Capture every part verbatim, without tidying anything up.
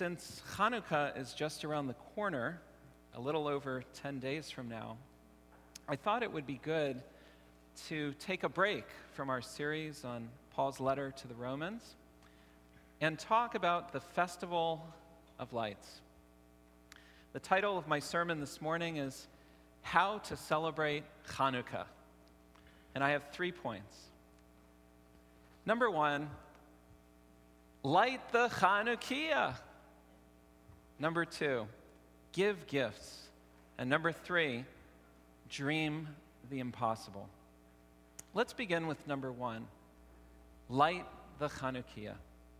Since Hanukkah is just around the corner, a little over ten days from now, I thought it would be good to take a break from our series on Paul's letter to the Romans and talk about the Festival of Lights. The title of my sermon this morning is How to Celebrate Hanukkah, and I have three points. Number one, light the Chanukiah. Number two, give gifts. And number three, dream the impossible. Let's begin with number one, light the Chanukiah.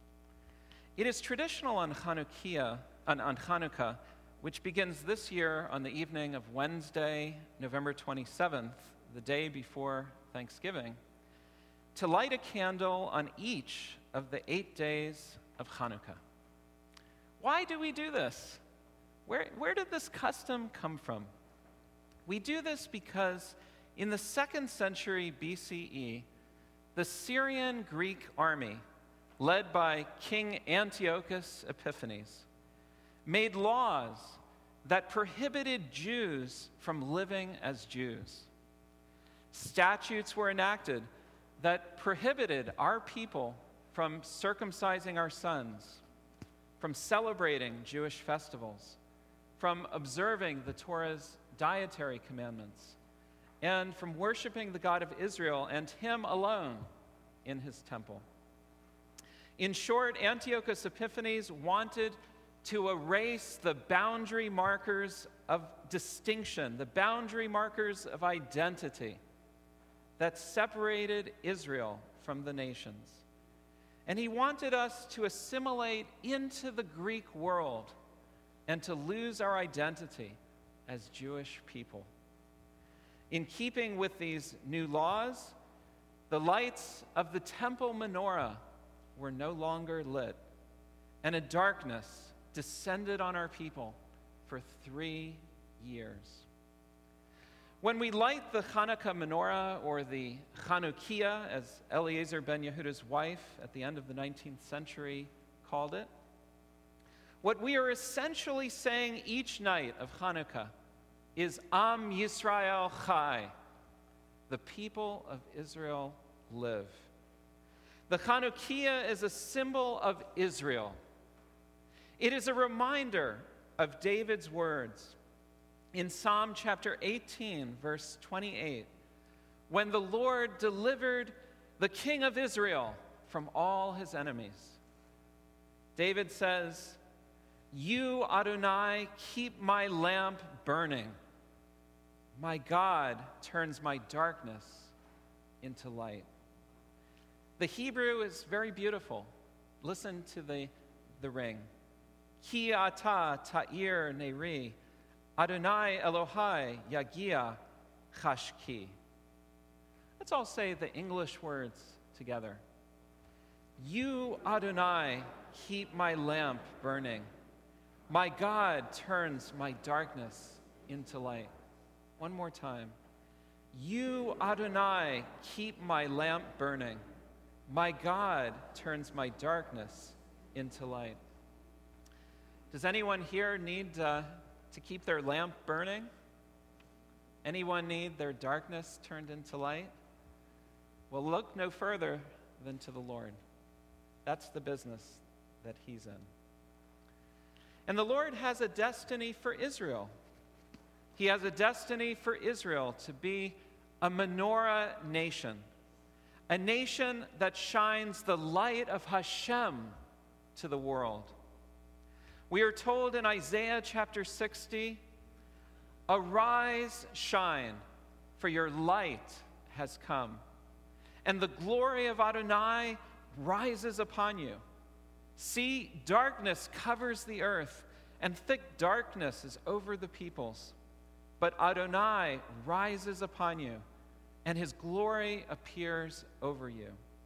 It is traditional on Chanukiah, on, on Hanukkah, which begins this year on the evening of Wednesday, November twenty-seventh, the day before Thanksgiving, to light a candle on each of the eight days of Hanukkah. Why do we do this? Where, where did this custom come from? We do this because in the second century B C E, the Syrian Greek army, led by King Antiochus Epiphanes, made laws that prohibited Jews from living as Jews. Statutes were enacted that prohibited our people from circumcising our sons, from celebrating Jewish festivals, from observing the Torah's dietary commandments, and from worshiping the God of Israel and Him alone in His temple. In short, Antiochus Epiphanes wanted to erase the boundary markers of distinction, the boundary markers of identity that separated Israel from the nations. And he wanted us to assimilate into the Greek world and to lose our identity as Jewish people. In keeping with these new laws, the lights of the temple menorah were no longer lit, and a darkness descended on our people for three years. When we light the Hanukkah menorah, or the Chanukiah, as Eliezer ben Yehuda's wife at the end of the nineteenth century called it, what we are essentially saying each night of Hanukkah is Am Yisrael Chai, the people of Israel live. The Chanukiah is a symbol of Israel. It is a reminder of David's words in Psalm chapter eighteen, verse twenty-eight, when the Lord delivered the king of Israel from all his enemies. David says, "You, Adonai, keep my lamp burning. My God turns my darkness into light." The Hebrew is very beautiful. Listen to the, the ring. Ki ata ta'ir neri, Adonai Elohai yagia chashki. Let's all say the English words together. You, Adonai, keep my lamp burning. My God turns my darkness into light. One more time. You, Adonai, keep my lamp burning. My God turns my darkness into light. Does anyone here need uh, to keep their lamp burning? Anyone need their darkness turned into light? Well, look no further than to the Lord. That's the business that He's in. And the Lord has a destiny for Israel. He has a destiny for Israel to be a menorah nation, a nation that shines the light of Hashem to the world. We are told in Isaiah chapter sixty, "Arise, shine, for your light has come, and the glory of Adonai rises upon you. See, darkness covers the earth, and thick darkness is over the peoples. But Adonai rises upon you, and His glory appears over you.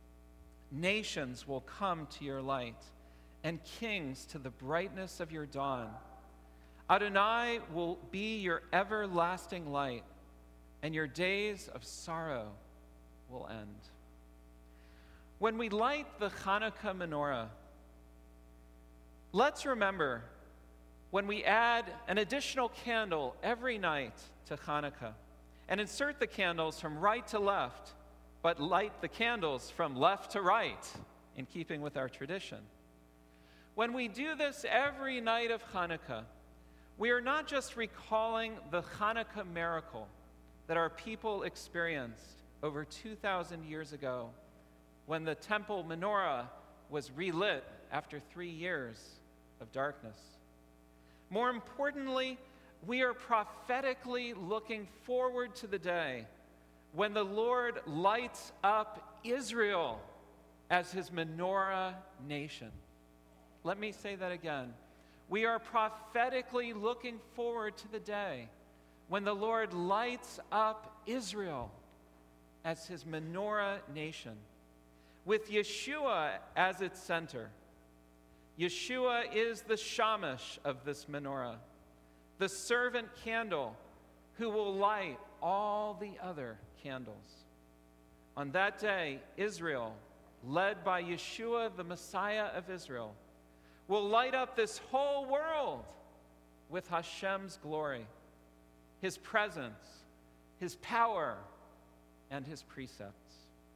Nations will come to your light, and kings to the brightness of your dawn. Adonai will be your everlasting light, and your days of sorrow will end." When we light the Hanukkah menorah, let's remember when we add an additional candle every night to Hanukkah and insert the candles from right to left, but light the candles from left to right, in keeping with our tradition. When we do this every night of Hanukkah, we are not just recalling the Hanukkah miracle that our people experienced over two thousand years ago when the temple menorah was relit after three years of darkness. More importantly, we are prophetically looking forward to the day when the Lord lights up Israel as his menorah nation. Let me say that again. We are prophetically looking forward to the day when the Lord lights up Israel as his menorah nation, with Yeshua as its center. Yeshua is the shamash of this menorah, the servant candle who will light all the other candles. On that day, Israel, led by Yeshua, the Messiah of Israel, will light up this whole world with Hashem's glory, his presence, his power, and his precepts.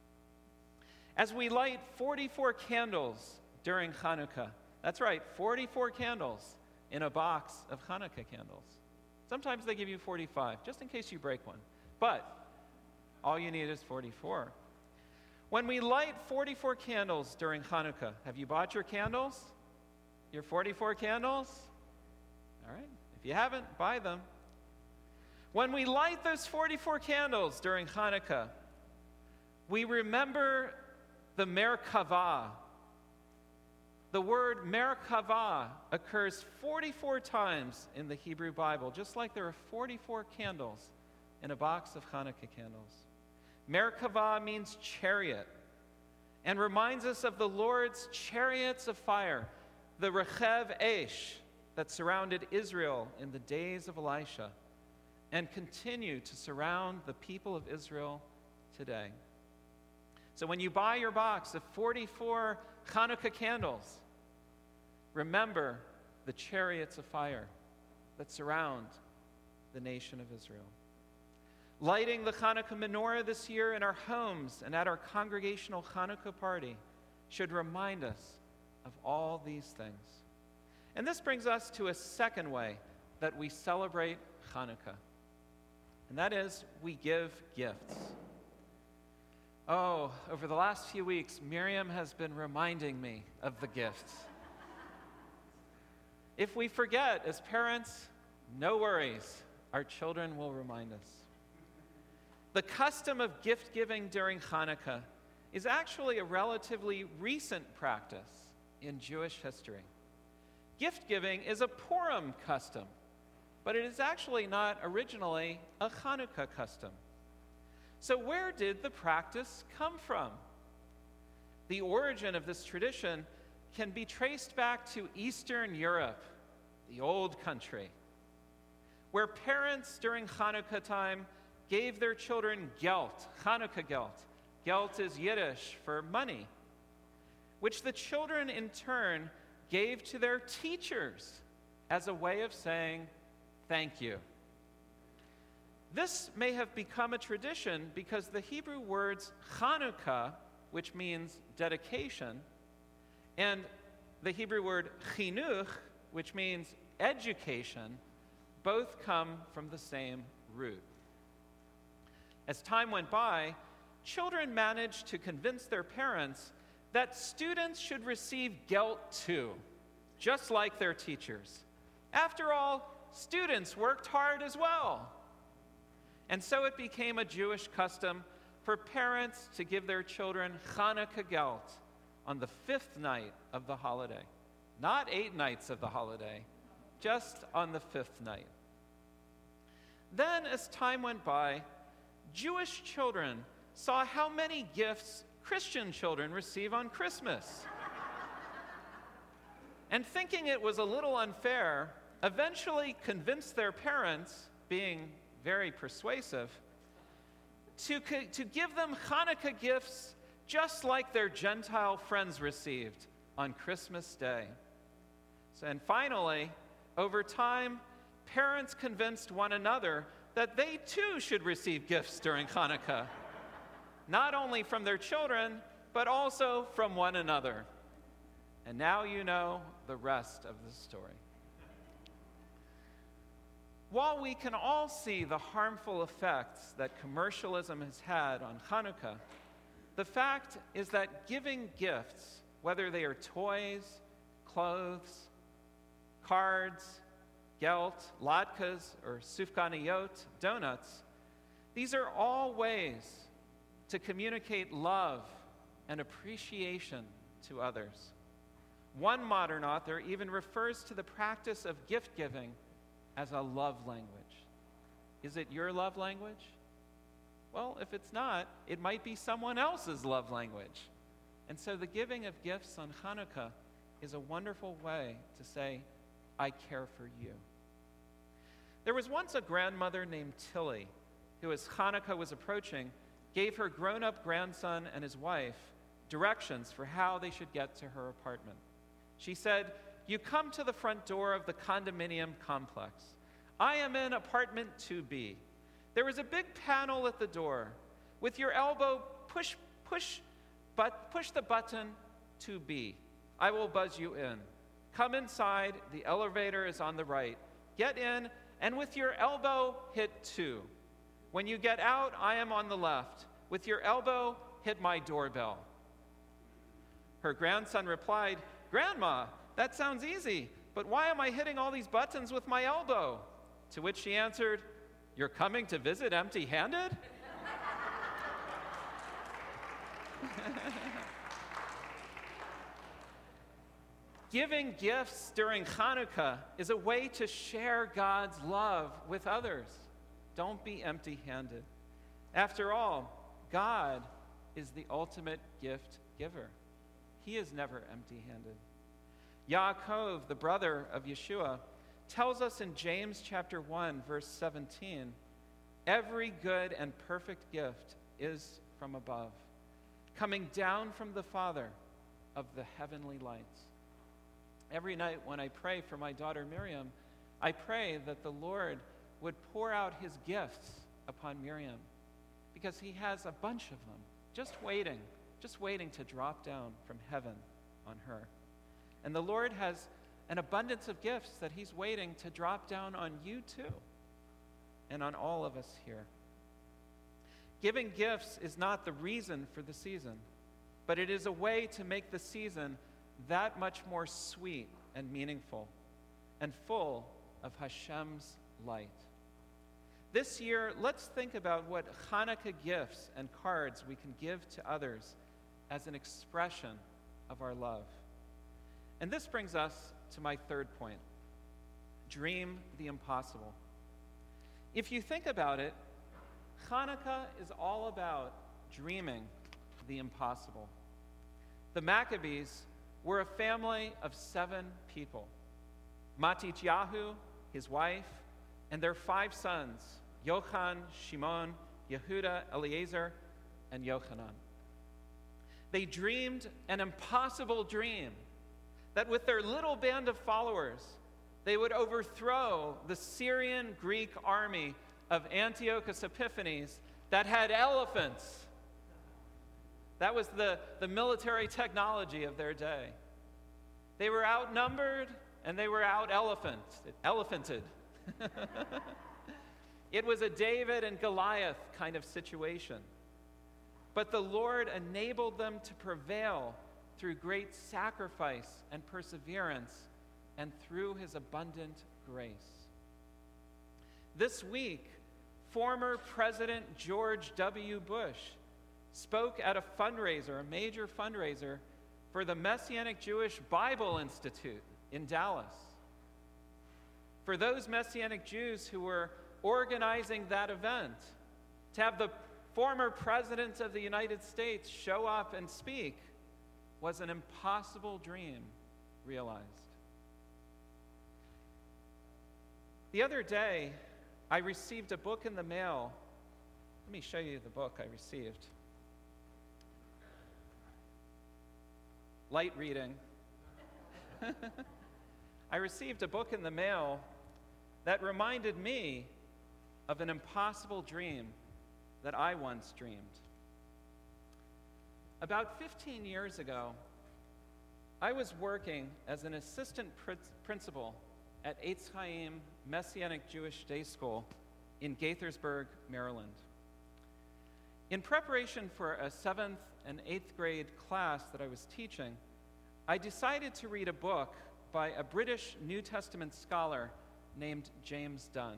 As we light forty-four candles during Hanukkah, that's right, forty-four candles in a box of Hanukkah candles. Sometimes they give you forty-five, just in case you break one. But all you need is forty-four. When we light forty-four candles during Hanukkah, have you bought your candles? Your forty-four candles? All right. If you haven't, buy them. When we light those forty-four candles during Hanukkah, we remember the Merkavah. The word Merkavah occurs forty-four times in the Hebrew Bible, just like there are forty-four candles in a box of Hanukkah candles. Merkavah means chariot and reminds us of the Lord's chariots of fire, the Rechev Eish that surrounded Israel in the days of Elisha and continue to surround the people of Israel today. So when you buy your box of forty-four Hanukkah candles, remember the chariots of fire that surround the nation of Israel. Lighting the Hanukkah menorah this year in our homes and at our congregational Hanukkah party should remind us of all these things. And this brings us to a second way that we celebrate Hanukkah, and that is we give gifts. Oh, over the last few weeks, Miriam has been reminding me of the gifts. If we forget as parents, no worries, our children will remind us. The custom of gift giving during Hanukkah is actually a relatively recent practice in Jewish history. Gift giving is a Purim custom, but it is actually not originally a Hanukkah custom. So where did the practice come from? The origin of this tradition can be traced back to Eastern Europe, the old country, where parents during Hanukkah time gave their children gelt, Hanukkah gelt. Gelt is Yiddish for money, which the children in turn gave to their teachers as a way of saying thank you. This may have become a tradition because the Hebrew words Chanukah, which means dedication, and the Hebrew word chinuch, which means education, both come from the same root. As time went by, children managed to convince their parents that students should receive gelt too, just like their teachers. After all, students worked hard as well. And so it became a Jewish custom for parents to give their children Hanukkah gelt on the fifth night of the holiday. Not eight nights of the holiday, just on the fifth night. Then, as time went by, Jewish children saw how many gifts Christian children receive on Christmas. And thinking it was a little unfair, eventually convinced their parents, being very persuasive, to, to give them Hanukkah gifts just like their Gentile friends received on Christmas Day. And finally, over time, parents convinced one another that they too should receive gifts during Hanukkah, not only from their children, but also from one another. And now you know the rest of the story. While we can all see the harmful effects that commercialism has had on Hanukkah, the fact is that giving gifts, whether they are toys, clothes, cards, gelt, latkes, or sufganiyot, donuts, these are all ways to communicate love and appreciation to others. One modern author even refers to the practice of gift giving as a love language. Is it your love language? Well, if it's not, it might be someone else's love language. And so the giving of gifts on Hanukkah is a wonderful way to say, I care for you. There was once a grandmother named Tilly who, as Hanukkah was approaching, gave her grown-up grandson and his wife directions for how they should get to her apartment. She said, "You come to the front door of the condominium complex. I am in apartment two B. There is a big panel at the door. With your elbow, push, push, but push the button two B. I will buzz you in. Come inside. The elevator is on the right. Get in, and with your elbow, hit two. When you get out, I am on the left. With your elbow, hit my doorbell." Her grandson replied, "Grandma, that sounds easy, but why am I hitting all these buttons with my elbow?" To which she answered, "You're coming to visit empty-handed?" Giving gifts during Hanukkah is a way to share God's love with others. Don't be empty-handed. After all, God is the ultimate gift giver. He is never empty-handed. Yaakov, the brother of Yeshua, tells us in James chapter one, verse seventeen, "Every good and perfect gift is from above, coming down from the Father of the heavenly lights." Every night when I pray for my daughter Miriam, I pray that the Lord would pour out his gifts upon Miriam, because he has a bunch of them just waiting, just waiting to drop down from heaven on her. And the Lord has an abundance of gifts that he's waiting to drop down on you too, and on all of us here. Giving gifts is not the reason for the season, but it is a way to make the season that much more sweet and meaningful and full of Hashem's light. This year, let's think about what Hanukkah gifts and cards we can give to others as an expression of our love. And this brings us to my third point: dream the impossible. If you think about it, Hanukkah is all about dreaming the impossible. The Maccabees were a family of seven people: Matityahu, his wife, and their five sons, Yochan, Shimon, Yehuda, Eliezer, and Yochanan. They dreamed an impossible dream that with their little band of followers, they would overthrow the Syrian Greek army of Antiochus Epiphanes that had elephants. That was the, the military technology of their day. They were outnumbered and they were out elephant, elephanted. It was a David and Goliath kind of situation. But the Lord enabled them to prevail through great sacrifice and perseverance and through his abundant grace. This week, former President George W. Bush spoke at a fundraiser, a major fundraiser, for the Messianic Jewish Bible Institute in Dallas. For those Messianic Jews who were organizing that event, to have the former President of the United States show up and speak was an impossible dream realized. The other day, I received a book in the mail. Let me show you the book I received. Light reading. I received a book in the mail that reminded me of an impossible dream that I once dreamed. About fifteen years ago, I was working as an assistant pr- principal at Eitz Chaim Messianic Jewish Day School in Gaithersburg, Maryland. In preparation for a seventh and eighth grade class that I was teaching, I decided to read a book by a British New Testament scholar named James Dunn.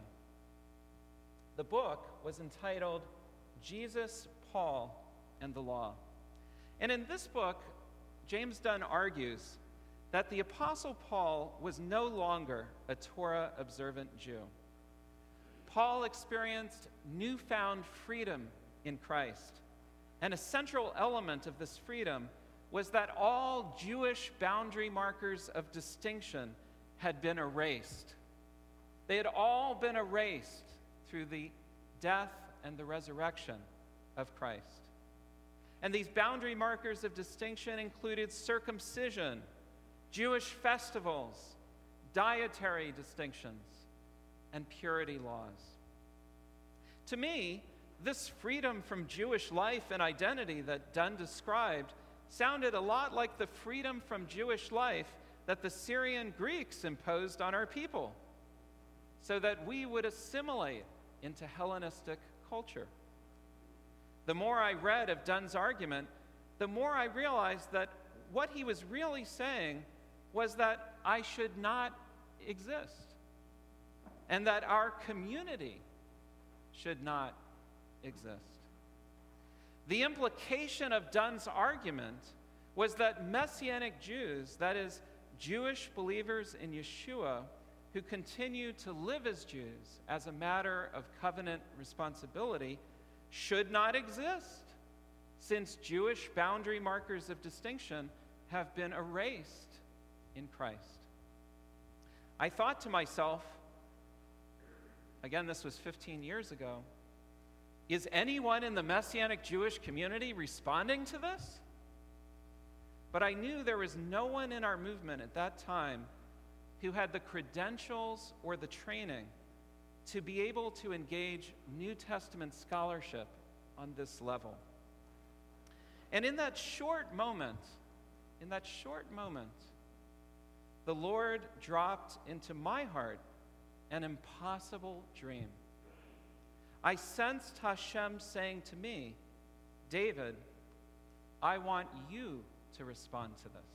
The book was entitled Jesus, Paul, and the Law. And in this book, James Dunn argues that the Apostle Paul was no longer a Torah-observant Jew. Paul experienced newfound freedom in Christ, and a central element of this freedom was that all Jewish boundary markers of distinction had been erased. They had all been erased through the death and the resurrection of Christ. And these boundary markers of distinction included circumcision, Jewish festivals, dietary distinctions, and purity laws. To me, this freedom from Jewish life and identity that Dunn described sounded a lot like the freedom from Jewish life that the Syrian Greeks imposed on our people, so that we would assimilate into Hellenistic culture. The more I read of Dunn's argument, the more I realized that what he was really saying was that I should not exist, and that our community should not exist. The implication of Dunn's argument was that Messianic Jews, that is, Jewish believers in Yeshua, who continue to live as Jews as a matter of covenant responsibility, should not exist, since Jewish boundary markers of distinction have been erased in Christ. I thought to myself, again, this was fifteen years ago, is anyone in the Messianic Jewish community responding to this? But I knew there was no one in our movement at that time who had the credentials or the training to be able to engage New Testament scholarship on this level. And in that short moment, in that short moment, the Lord dropped into my heart an impossible dream. I sensed Hashem saying to me, David, I want you to respond to this.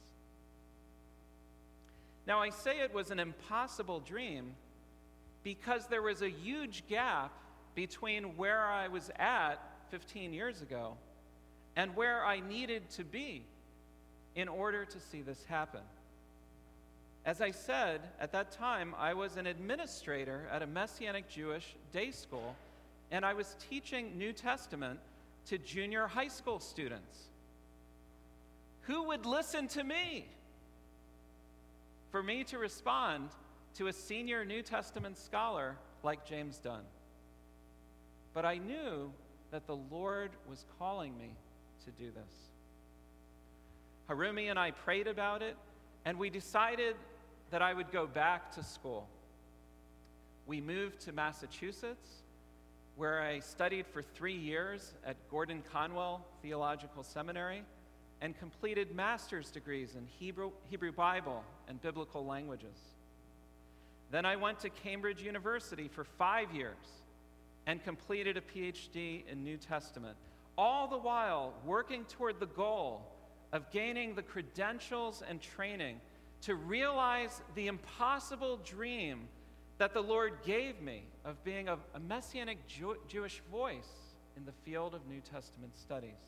Now, I say it was an impossible dream because there was a huge gap between where I was at fifteen years ago and where I needed to be in order to see this happen. As I said, at that time, I was an administrator at a Messianic Jewish day school, and I was teaching New Testament to junior high school students. Who would listen to me? For me to respond to a senior New Testament scholar like James Dunn. But I knew that the Lord was calling me to do this. Harumi and I prayed about it, and we decided that I would go back to school. We moved to Massachusetts, where I studied for three years at Gordon Conwell Theological Seminary and completed master's degrees in Hebrew, Hebrew Bible and biblical languages. Then I went to Cambridge University for five years and completed a P H D in New Testament, all the while working toward the goal of gaining the credentials and training to realize the impossible dream that the Lord gave me of being a, a Messianic Jew- Jewish voice in the field of New Testament studies.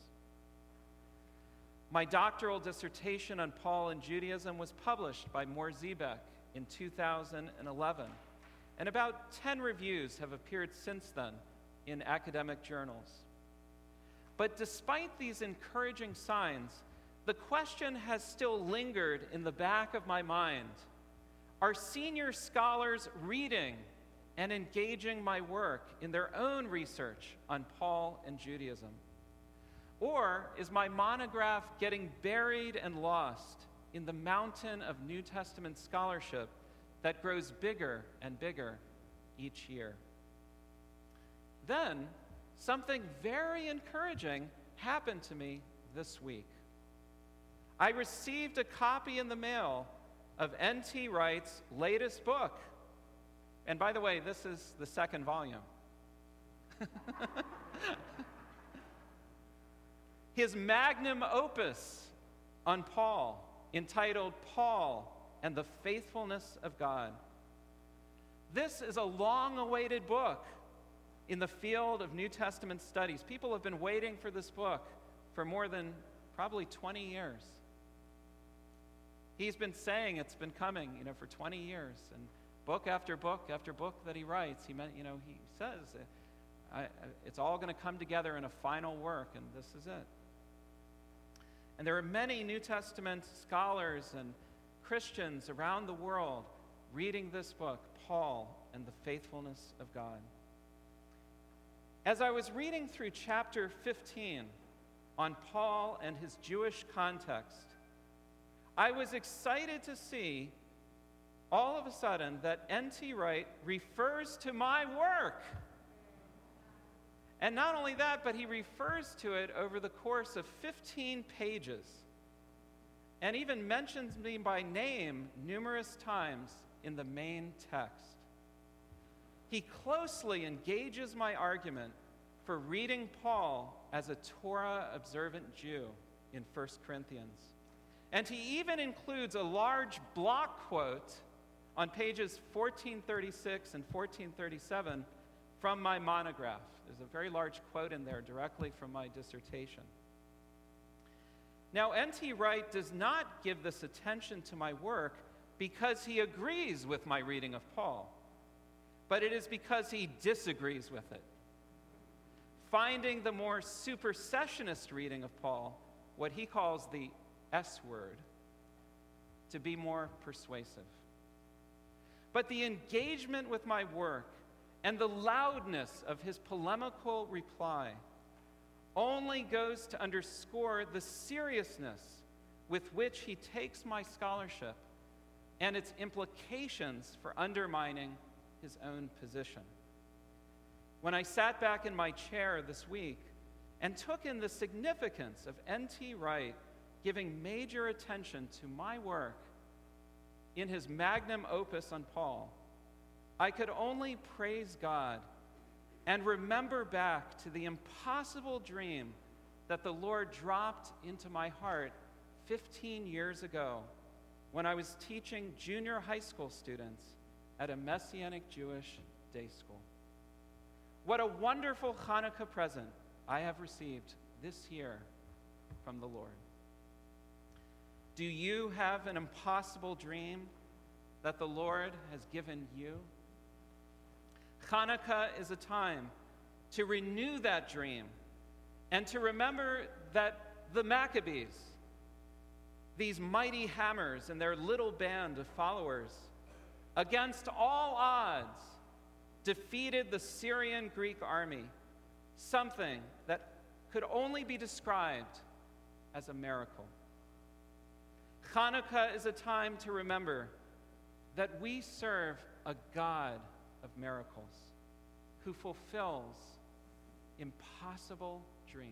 My doctoral dissertation on Paul and Judaism was published by Mor Zebek in two thousand eleven, and about ten reviews have appeared since then in academic journals. But despite these encouraging signs, the question has still lingered in the back of my mind. Are senior scholars reading and engaging my work in their own research on Paul and Judaism? Or is my monograph getting buried and lost in the mountain of New Testament scholarship that grows bigger and bigger each year. Then, something very encouraging happened to me this week. I received a copy in the mail of N T Wright's latest book. And by the way, this is the second volume. His magnum opus on Paul, entitled Paul and the Faithfulness of God. This is a long-awaited book in the field of New Testament studies. People have been waiting for this book for more than probably twenty years. He's been saying it's been coming, you know, for twenty years, and book after book after book that he writes, he meant, you know, he says I, I, it's all going to come together in a final work, and this is it. And there are many New Testament scholars and Christians around the world reading this book, Paul and the Faithfulness of God. As I was reading through chapter fifteen on Paul and his Jewish context, I was excited to see all of a sudden that N T Wright refers to my work. And not only that, but he refers to it over the course of fifteen pages, and even mentions me by name numerous times in the main text. He closely engages my argument for reading Paul as a Torah-observant Jew in First Corinthians. And he even includes a large block quote on pages fourteen thirty-six and fourteen thirty-seven from my monograph. There's a very large quote in there directly from my dissertation. Now, N T Wright does not give this attention to my work because he agrees with my reading of Paul, but it is because he disagrees with it, finding the more supersessionist reading of Paul, what he calls the S word, to be more persuasive. But the engagement with my work and the loudness of his polemical reply only goes to underscore the seriousness with which he takes my scholarship and its implications for undermining his own position. When I sat back in my chair this week and took in the significance of N T Wright giving major attention to my work in his magnum opus on Paul, I could only praise God and remember back to the impossible dream that the Lord dropped into my heart fifteen years ago when I was teaching junior high school students at a Messianic Jewish day school. What a wonderful Hanukkah present I have received this year from the Lord. Do you have an impossible dream that the Lord has given you? Hanukkah is a time to renew that dream and to remember that the Maccabees, these mighty hammers and their little band of followers, against all odds, defeated the Syrian Greek army, something that could only be described as a miracle. Hanukkah is a time to remember that we serve a God of miracles who fulfills impossible dreams.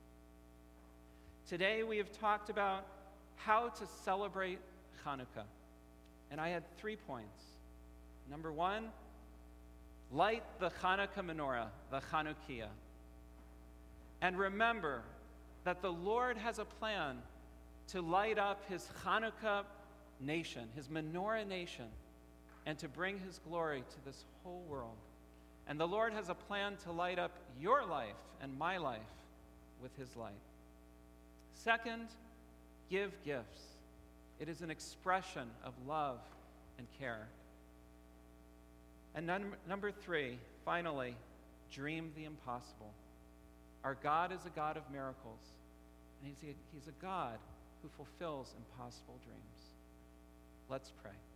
Today we have talked about how to celebrate Hanukkah, and I had three points. Number one, light the Hanukkah menorah, the Chanukiah, and remember that the Lord has a plan to light up his Hanukkah nation, his menorah nation, and to bring his glory to this whole world. And the Lord has a plan to light up your life and my life with his light. Second, give gifts. It is an expression of love and care. And num- number three, finally, dream the impossible. Our God is a God of miracles, and he's a, he's a God who fulfills impossible dreams. Let's pray.